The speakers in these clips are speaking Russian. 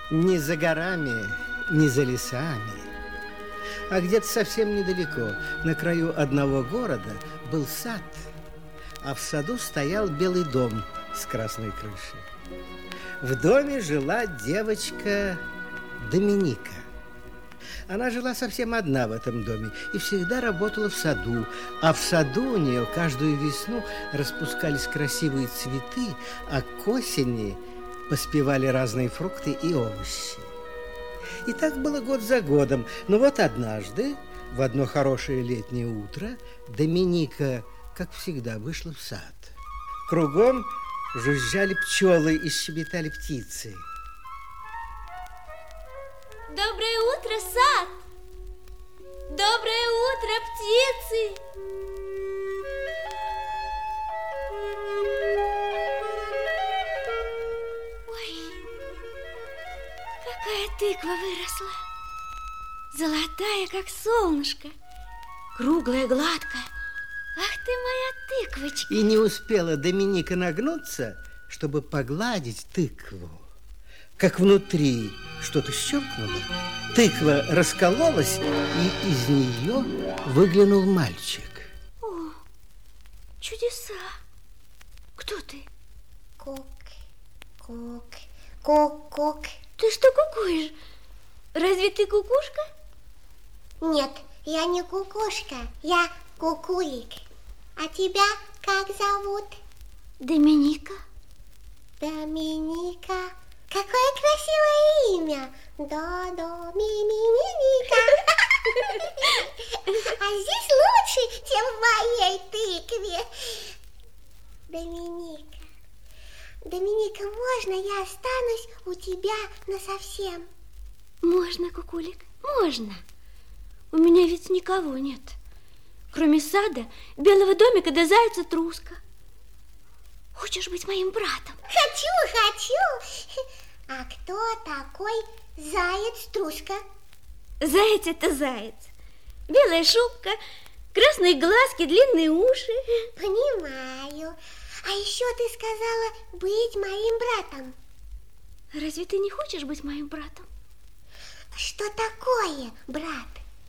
Не за горами, не за лесами, а где-то совсем недалеко, на краю одного города, был сад, а в саду стоял белый дом с красной крышей. В доме жила девочка Доминика. Она жила совсем одна в этом доме и всегда работала в саду, а в саду у нее каждую весну распускались красивые цветы, а к осени поспевали разные фрукты и овощи. И так было год за годом. Но вот однажды, в одно хорошее летнее утро, Доминика, как всегда, вышла в сад. Кругом жужжали пчелы и щебетали птицы. Доброе утро, сад! Доброе утро, птицы! Ой, какая тыква выросла! Золотая, как солнышко, круглая, гладкая. Ах ты моя тыквочка! И не успела Доминика нагнуться, чтобы погладить тыкву, как внутри что-то щелкнуло, тыква раскололась, и из нее выглянул мальчик. О, чудеса! Кто ты? Кук, кук, кук-кук. Ты что кукуешь? Разве ты кукушка? Нет, я не кукушка, я кукулик. А тебя как зовут? Доминика. Доминика. Какое красивое имя. Доминика. А здесь лучше, чем в моей тыкве. Доминика. Доминика, можно я останусь у тебя насовсем? Можно, кукулик, можно. У меня ведь никого нет, кроме сада, белого домика да зайца Труска. Хочешь быть моим братом? Хочу. А кто такой заяц Труска? Заяц – это заяц. Белая шубка, красные глазки, длинные уши. Понимаю. А еще ты сказала быть моим братом. Разве ты не хочешь быть моим братом? Что такое брат?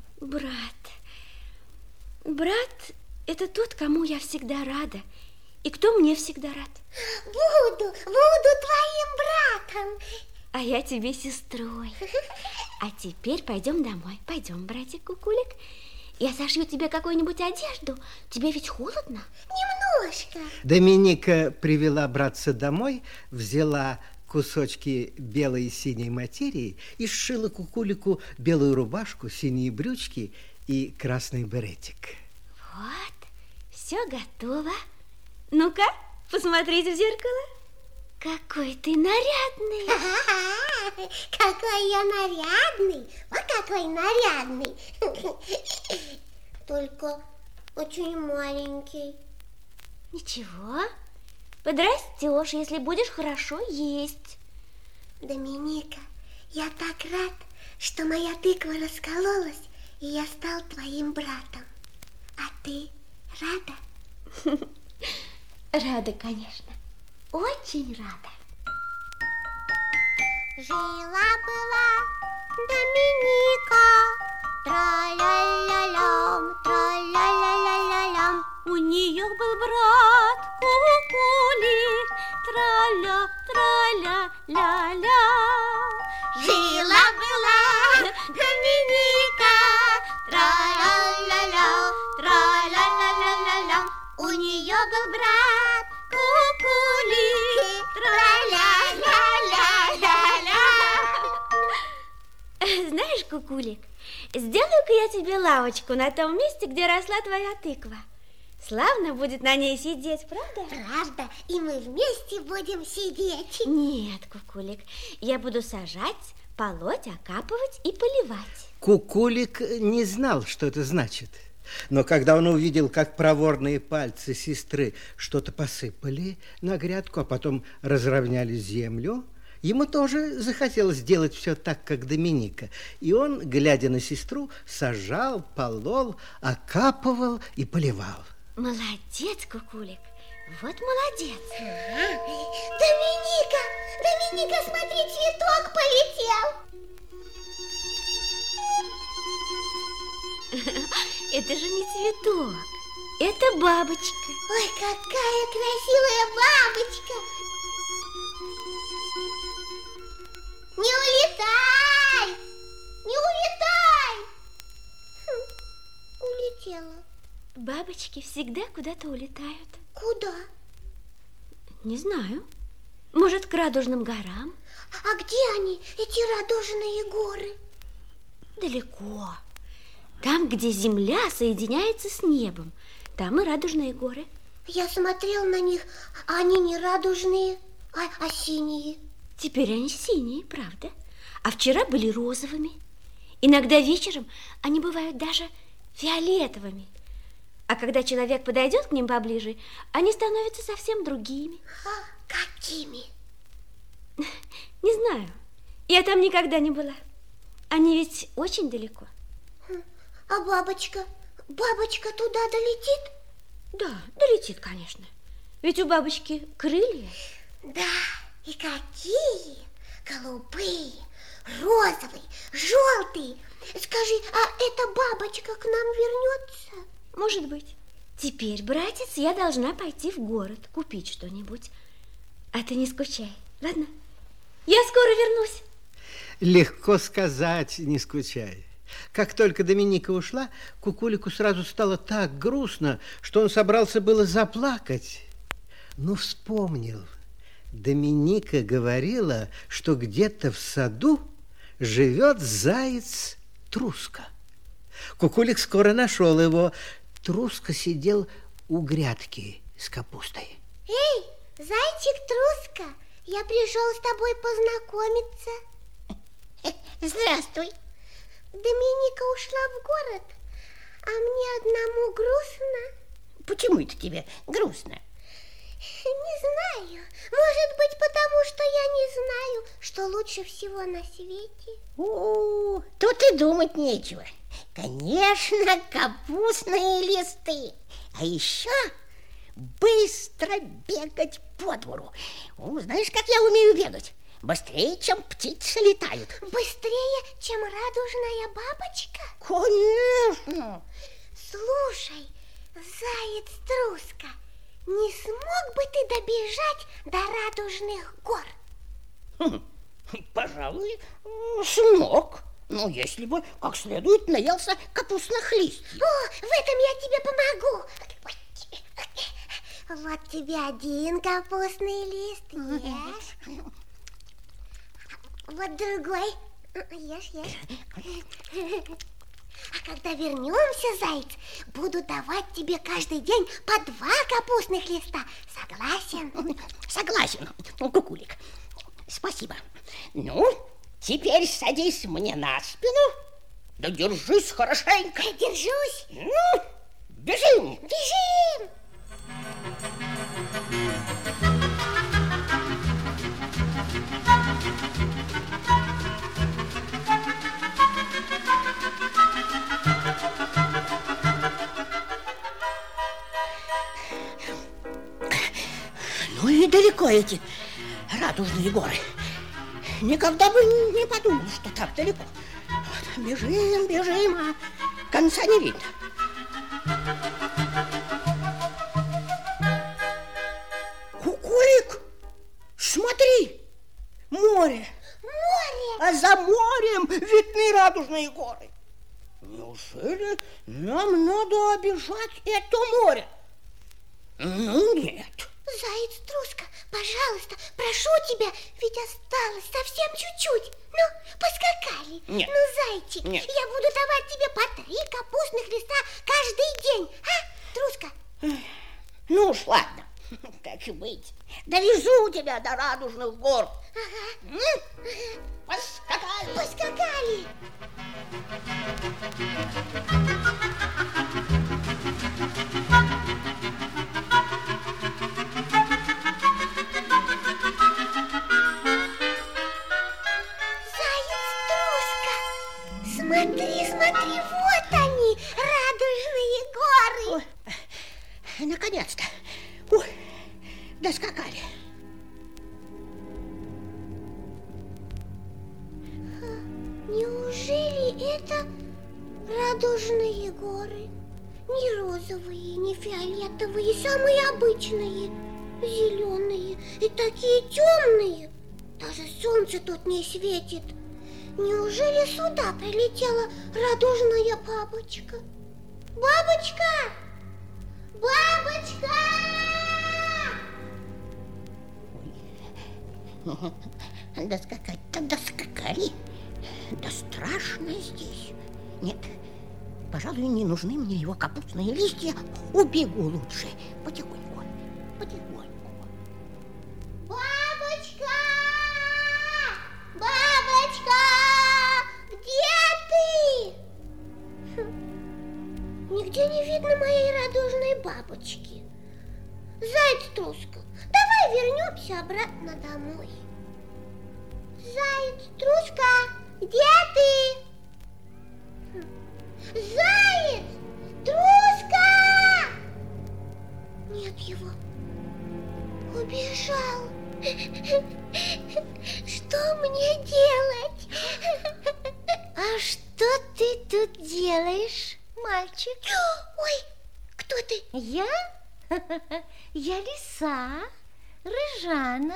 Брат – это тот, кому я всегда рада, и кто мне всегда рад. Буду твоим братом. А я тебе сестрой. А теперь пойдем домой. Пойдем, братик Кукулик. Я сошью тебе какую-нибудь одежду. Тебе ведь холодно? Немножко. Доминика привела братца домой, взяла кусочки белой и синей материи и сшила Кукулику белую рубашку, синие брючки и красный беретик. Вот, все готово. Ну-ка, посмотрите в зеркало. Какой ты нарядный. Какой я нарядный. Вот какой нарядный. Только очень маленький. Ничего, подрастешь, если будешь хорошо есть. Доминика, я так рад, что моя тыква раскололась, и я стал твоим братом. А ты рада? Рада, конечно. Очень рада. Жила-была Доминика, тра-ля-ля-лям, тра-ля-ля-ля-ля-лям. У нее был брат Кукулик, тра-ля, тра-ля, ля-ля. Жила-была Доминика, тра-ля-ля-ля, тра-ля-ля-ля-ля-лям. У нее был брат Кукулик, тра-ля-ля-ля-ля-ля. Знаешь, Кукулик, сделаю-ка я тебе лавочку на том месте, где росла твоя тыква. Славно будет на ней сидеть, правда? Правда, и мы вместе будем сидеть. Нет, Кукулик, я буду сажать, полоть, окапывать и поливать. Кукулик не знал, что это значит. Но когда он увидел, как проворные пальцы сестры что-то посыпали на грядку, а потом разровняли землю, ему тоже захотелось сделать все так, как Доминика. И он, глядя на сестру, сажал, полол, окапывал и поливал. Молодец, Кукулик, Вот молодец. Доминика, Доминика, смотри, цветок полетел. Это же не цветок, это бабочка. Ой, какая красивая бабочка. Не улетай! Не улетай! Улетела. Бабочки всегда куда-то улетают. Куда? Не знаю. Может, к Радужным горам? А где они, эти радужные горы? Далеко. Там, где земля соединяется с небом. Там и Радужные горы. Я смотрел на них, а они не радужные, а синие. Теперь они синие, правда? А вчера были розовыми. Иногда вечером они бывают даже фиолетовыми. А когда человек подойдет к ним поближе, они становятся совсем другими. Какими? Не знаю. Я там никогда не была. Они ведь очень далеко. А бабочка? Бабочка туда долетит? Да, долетит, конечно. Ведь у бабочки крылья. Да, и какие? Голубые, розовые, желтые. Скажи, а эта бабочка к нам вернется? Может быть. Теперь, братец, я должна пойти в город, купить что-нибудь. А ты не скучай, ладно? Я скоро вернусь. Легко сказать, не скучай. Как только Доминика ушла, Кукулику сразу стало так грустно, что он собрался было заплакать. Но вспомнил. Доминика говорила, что где-то в саду живет заяц Труска. Кукулик скоро нашел его. Труска сидел у грядки с капустой. Эй, зайчик Труска, я пришел с тобой познакомиться. Здравствуй. Доминика ушла в город, а мне одному грустно. Почему это тебе грустно? Не знаю. Может быть, потому что я не знаю, что лучше всего на свете. Тут и думать нечего. Конечно, капустные листы. А еще быстро бегать по двору. Знаешь, как я умею бегать? Быстрее, чем птицы летают. Быстрее, чем радужная бабочка? Конечно. Слушай, заяц Труска, не смог бы ты добежать до Радужных гор? Пожалуй, смог. Ну, если бы как следует наелся капустных листьев. О, в этом я тебе помогу. Вот тебе один капустный лист. Ешь. Вот другой. Ешь, ешь. А когда вернемся, заяц, буду давать тебе каждый день по 2 капустных листа. Согласен? Согласен, Кукулик. Спасибо. Ну, теперь садись мне на спину. Да держись хорошенько. Держусь. Ну, бежим. Бежим. Ну и далеко эти радужные горы. Никогда бы не подумал, что так далеко. Вот, бежим, бежим, а конца не видно. Кукулик, смотри, море. Море. А за морем видны радужные горы. Неужели нам надо обижать это море? Ну, нет. Заяц Труска, пожалуйста, прошу тебя, ведь осталось совсем чуть-чуть. Ну, поскакали. Нет. Ну, зайчик, Нет. я буду давать тебе по 3 капустных листа каждый день. А, Труска? Ну уж ладно, как и быть. Довезу тебя до радужных гор. Ага. Поскакали. Поскакали. Смотри, смотри, вот они, радужные горы. Ой, наконец-то. Ой, доскакали. Неужели это радужные горы? Не розовые, не фиолетовые, самые обычные, зеленые и такие темные. Даже солнце тут не светит. Неужели сюда прилетела радужная бабочка? Бабочка! Бабочка! Доскакать-то доскакали. Да страшно здесь. Нет, пожалуй, не нужны мне его капустные листья. Убегу лучше. Потихоньку, потихоньку. Бабочка! Бабочка! Где ты? Нигде не видно моей радужной бабочки. Заяц-труска, давай вернемся обратно домой. Заяц-труска, где ты? Заяц! Труска! Нет его. Убежал. Что мне делать? А что ты тут делаешь, мальчик? Ой, кто ты? Я? Я лиса, Рыжана.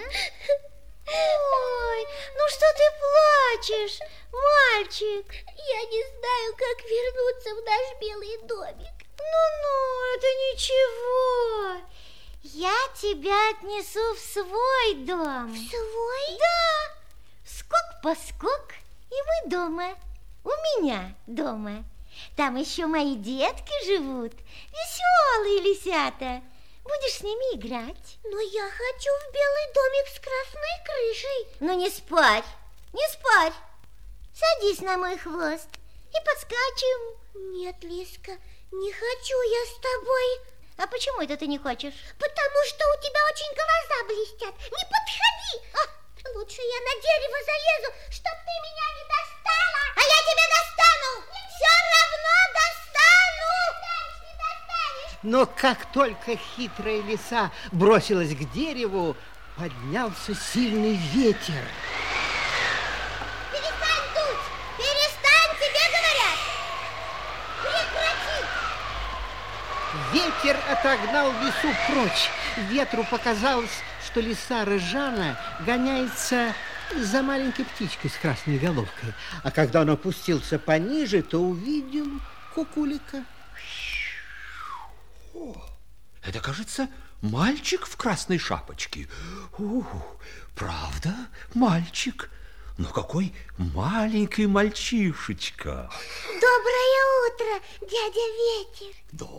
Ой, ну что ты плачешь, мальчик? Я не знаю, как вернуться в наш белый домик. Ну, это ничего. Я тебя отнесу в свой дом. В свой? Да. Скок-поскок, и мы дома. У меня дома. Там еще мои детки живут. Веселые лисята. Будешь с ними играть? Но я хочу в белый домик с красной крышей. Ну не спорь, не спорь. Садись на мой хвост и подскачем. Нет, Лиска, не хочу я с тобой. А почему это ты не хочешь? Потому что у тебя очень глаза блестят. Не подходи. Лучше я на дерево залезу, чтоб ты меня не достала. А я тебя достану. Все равно достану. Не достанешь. Но как только хитрая лиса бросилась к дереву, поднялся сильный ветер. Перестань дуть! Перестань, тебе говорят! Прекрати! Ветер отогнал лису прочь. Ветру показалось, что лиса Рыжана гоняется за маленькой птичкой с красной головкой. А когда он опустился пониже, то увидел кукулика. О, это, кажется, мальчик в красной шапочке. Правда, мальчик. Но какой маленький мальчишечка. Доброе утро, дядя Ветер.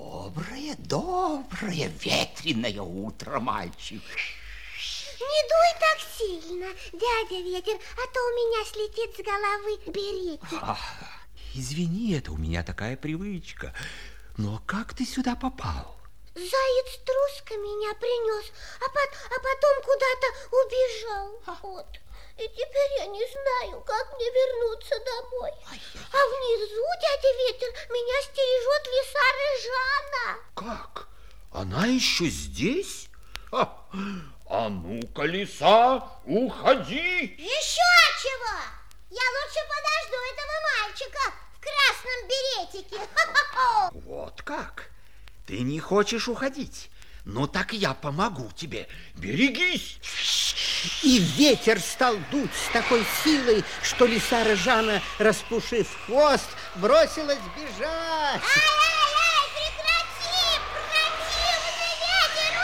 Доброе ветреное утро, мальчик. Не дуй так сильно, дядя Ветер, а то у меня слетит с головы беретик. Извини, это у меня такая привычка. Но как ты сюда попал? Заяц-труска меня принес, а потом куда-то убежал. Вот. И теперь я не знаю, как мне вернуться домой. А внизу, дядя Ветер, меня стережет лиса Рыжана. Как? Она еще здесь? А ну-ка, лиса, уходи! Еще чего? Я лучше подожду этого мальчика в красном беретике. Вот как? Ты не хочешь уходить? Ну так я помогу тебе. Берегись! И ветер стал дуть с такой силой, что лиса Рыжана, распушив хвост, бросилась бежать. Ай-яй-яй, прекрати! Противный ветер!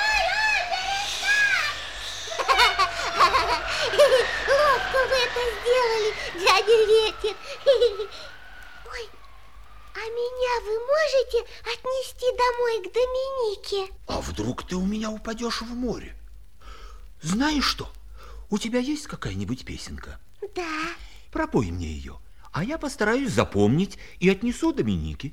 Ой-ой-ой, перестань! Ловко вы это сделали, дядя Ветер. Ой, а меня вы можете отнести домой к Доминике? А вдруг ты у меня упадешь в море? Знаешь что? У тебя есть какая-нибудь песенка? Да. Пропой мне ее, а я постараюсь запомнить и отнесу Доминике.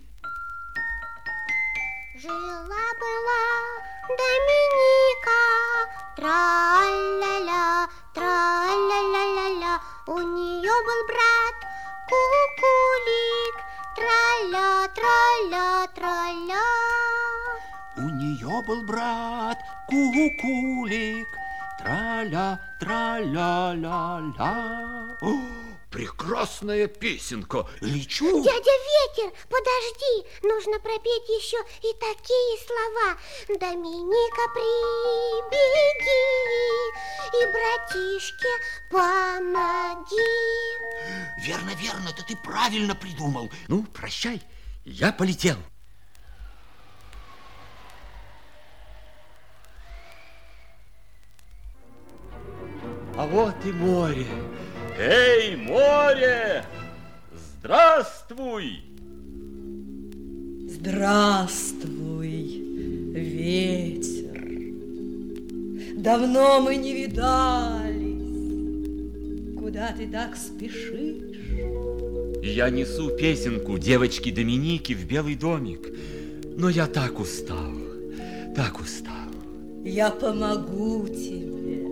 Жила-была Доминика, тра-ля-ля, тра-ля-ля-ля-ля. У нее был брат Кукулик, тра-ля, тра-ля, тра-ля. У нее Жил-был брат Кукулик, траля, траля-ля-ля. Прекрасная песенка. Лечу. Дядя Ветер, подожди. Нужно пропеть еще и такие слова. Доминика, прибеги и братишке помоги. Верно, верно, это ты правильно придумал. Ну, прощай, я полетел. А вот и море. Эй, море, здравствуй! Здравствуй, ветер. Давно мы не видались. Куда ты так спешишь? Я несу песенку девочки Доминики в белый домик. Но я так устал, так устал. Я помогу тебе.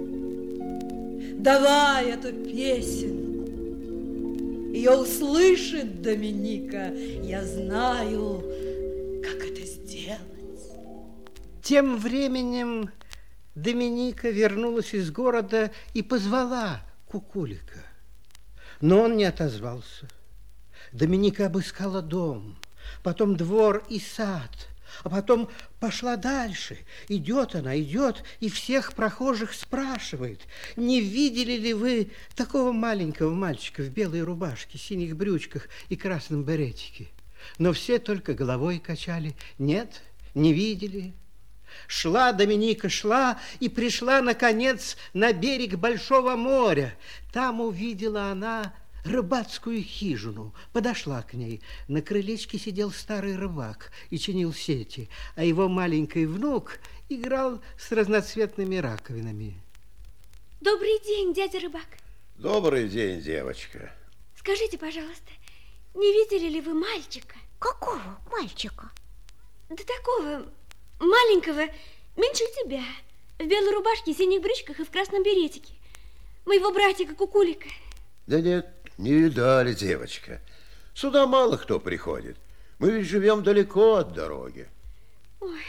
Давай эту песенку. Ее услышит Доминика. Я знаю, как это сделать. Тем временем Доминика вернулась из города и позвала Кукулика. Но он не отозвался. Доминика обыскала дом, потом двор и сад, а потом пошла дальше. Идет она, идет, и всех прохожих спрашивает: не видели ли вы такого маленького мальчика в белой рубашке, синих брючках и красном беретике? Но все только головой качали. Нет, не видели. Шла Доминика, шла и пришла, наконец, на берег Большого моря. Там увидела она рыбацкую хижину, подошла к ней. На крылечке сидел старый рыбак и чинил сети, а его маленький внук играл с разноцветными раковинами. Добрый день, дядя рыбак. Добрый день, девочка. Скажите, пожалуйста, не видели ли вы мальчика? Какого мальчика? Да такого маленького, меньше тебя, в белой рубашке, синих брючках и в красном беретике. Моего братика Кукулика. Да нет, не видали, девочка. Сюда мало кто приходит. Мы ведь живем далеко от дороги. Ой,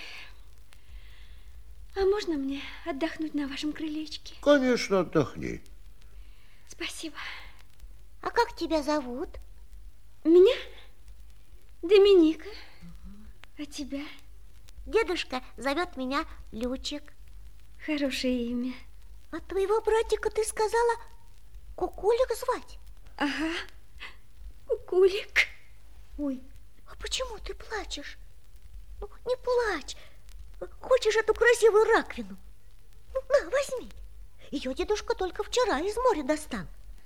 а можно мне отдохнуть на вашем крылечке? Конечно, отдохни. Спасибо. А как тебя зовут? Меня? Доминика. А тебя? Дедушка зовет меня Лючик. Хорошее имя. А твоего братика, ты сказала, Кукулик звать? Ага, Кукулик. Ой, а почему ты плачешь? Ну, не плачь. Хочешь эту красивую раковину? Ну, на, возьми. Ее дедушка только вчера из моря достал.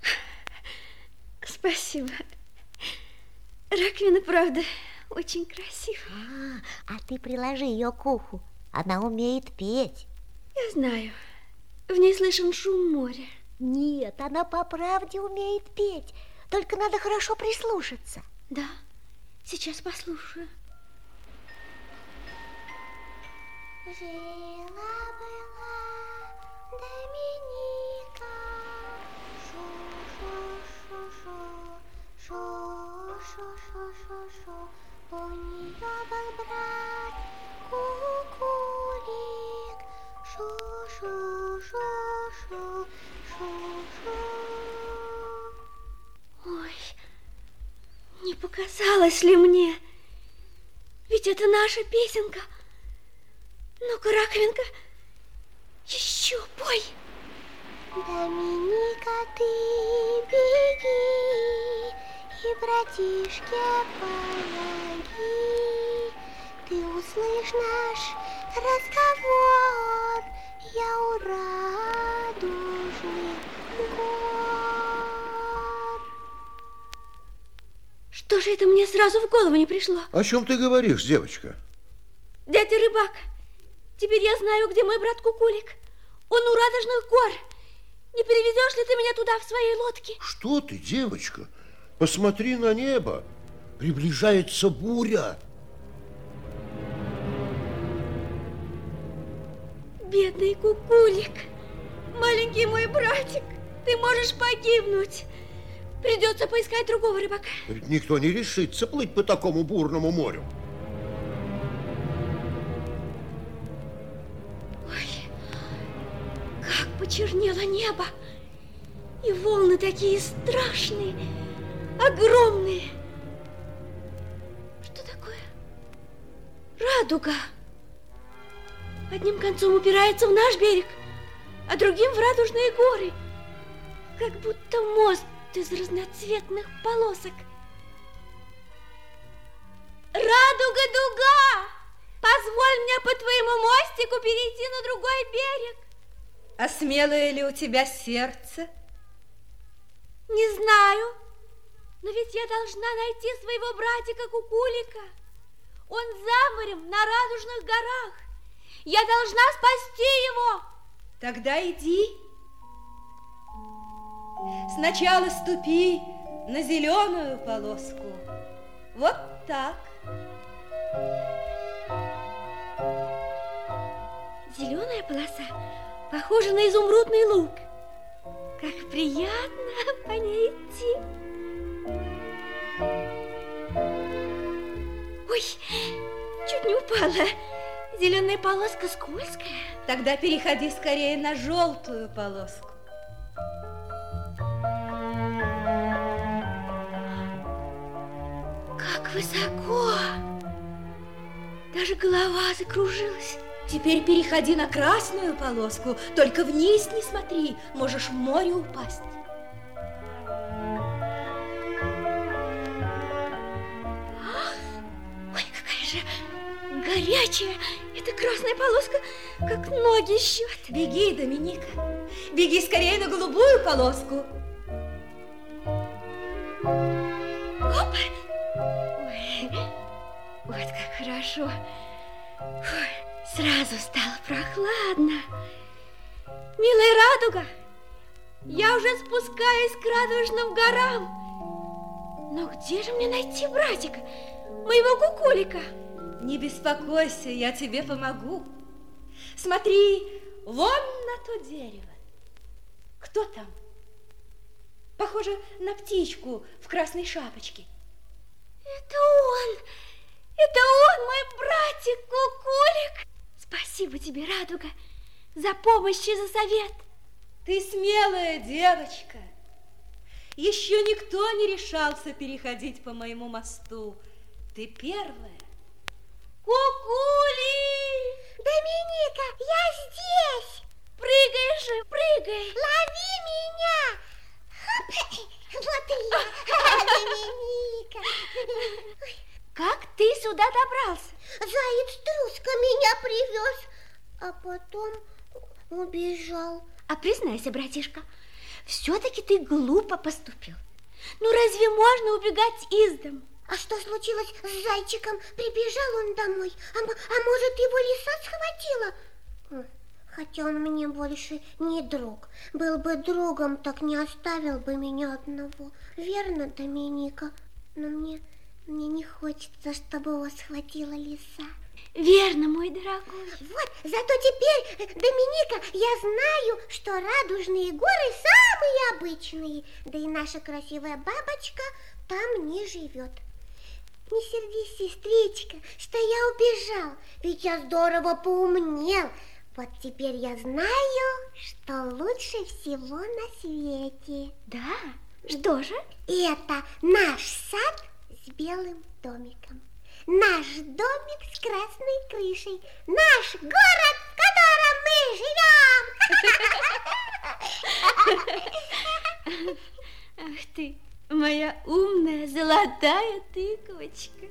Спасибо. Раковина, правда, очень красивая. А ты приложи ее к уху. Она умеет петь. Я знаю. В ней слышен шум моря. Нет, она по правде умеет петь. Только надо хорошо прислушаться. Да, сейчас послушаю. Жила-была Доминика, шу-шу-шу-шу, шу-шу-шу-шу-шу. У нее был брат Кукулик, шу-шу-шу-шу, шу-шу. Ой, не показалось ли мне? Ведь это наша песенка. Ну-ка, раковинка, еще пой. Доминика, ты беги и братишке помоги. Ты услышь наш разговор, я у радужных гор. Что же это мне сразу в голову не пришло? О чем ты говоришь, девочка? Дядя рыбак, теперь я знаю, где мой брат Кукулик. Он у радужных гор. Не перевезешь ли ты меня туда в своей лодке? Что ты, девочка? Посмотри на небо. Приближается буря. Бедный Кукулик, маленький мой братик, ты можешь погибнуть. Придется поискать другого рыбака. Ведь никто не решится плыть по такому бурному морю. почернело небо, и волны такие страшные, огромные. Что такое? Радуга. Одним концом упирается в наш берег, а другим в радужные горы, как будто мост из разноцветных полосок. Радуга-дуга! Позволь мне по твоему мостику перейти на другой берег. А смелое ли у тебя сердце? Не знаю, но ведь я должна найти своего братика Кукулика. Он за морем на радужных горах. Я должна спасти его. Тогда иди. Сначала ступи на зеленую полоску. Вот так. Зеленая полоса похожа на изумрудный луг. Как приятно по ней идти. Ой, чуть не упала. Зеленая полоска скользкая. Тогда переходи скорее на желтую полоску. Как высоко! Даже голова закружилась. Теперь переходи на красную полоску. Только вниз не смотри, можешь в море упасть. Ой, какая же горячая эта красная полоска, как ноги щет. Беги, Доминика, беги скорее на голубую полоску. Оп! Ой, вот как хорошо. Ой, сразу стало прохладно. Милая радуга, я уже спускаюсь к радужным горам. Но где же мне найти братика, моего Кукулика? Не беспокойся, я тебе помогу. Смотри, вон на то дерево. Кто там? Похоже на птичку в красной шапочке. Это он, мой братик Кукулик. Спасибо тебе, радуга, за помощь и за совет. Ты смелая девочка. Еще никто не решался переходить по моему мосту. Ты первая. Кукули! Доминика, я здесь! Прыгай же, прыгай! Лови меня! Вот и я, Доминика! Как ты сюда добрался? Заяц Труска меня привез, а потом убежал. А признайся, братишка, все-таки ты глупо поступил. Ну разве можно убегать из дому? А что случилось с зайчиком? Прибежал он домой, а может, его лиса схватила? Хотя он мне больше не друг. Был бы другом, так не оставил бы меня одного. Верно, Доминика? Но мне не хочется, чтобы его схватила лиса. Верно, мой дорогой. Вот, зато теперь, Доминика, я знаю, что радужные горы самые обычные. Да и наша красивая бабочка там не живет. Не сердись, сестричка, что я убежал, ведь я здорово поумнел. Вот теперь я знаю, что лучше всего на свете. Да? Что же? Это наш сад с белым домиком. Наш домик с красной крышей. Наш город, в котором мы живем. Ах ты, моя умная золотая тыковочка.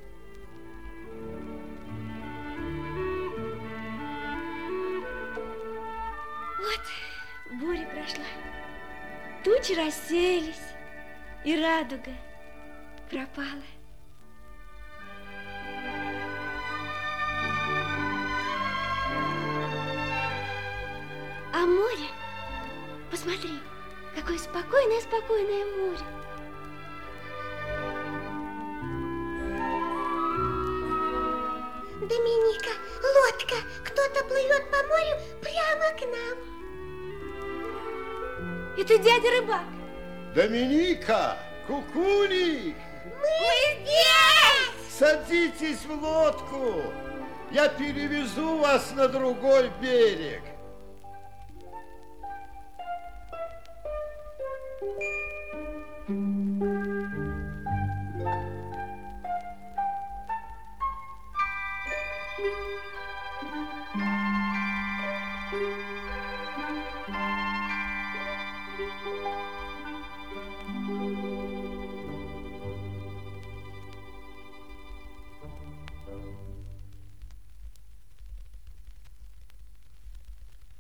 Вот, буря прошла, тучи рассеялись, и радуга пропала. А море, посмотри, какое спокойное-спокойное море. Доминика, лодка, кто-то плывет по морю прямо к нам. Это дядя рыбак. Доминика, Кукулик! Мы здесь! Садитесь в лодку, я перевезу вас на другой берег.